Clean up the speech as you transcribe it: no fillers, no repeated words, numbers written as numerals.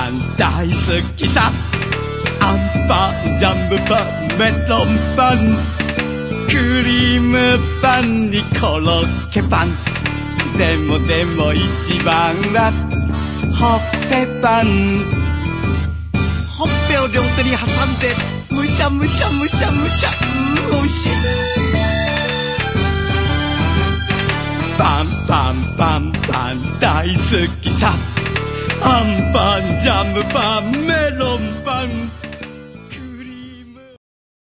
パン大好きさ。アンパン、ジャムパン、メロンパン、クリームパンにコロッケパン。でも一番はほっぺパン。ほっぺを両手に挟んでむしゃむしゃむしゃむしゃ、おいしい。パンパンパンパン大好きさ。アンパン、ジャムパン、メロンパン。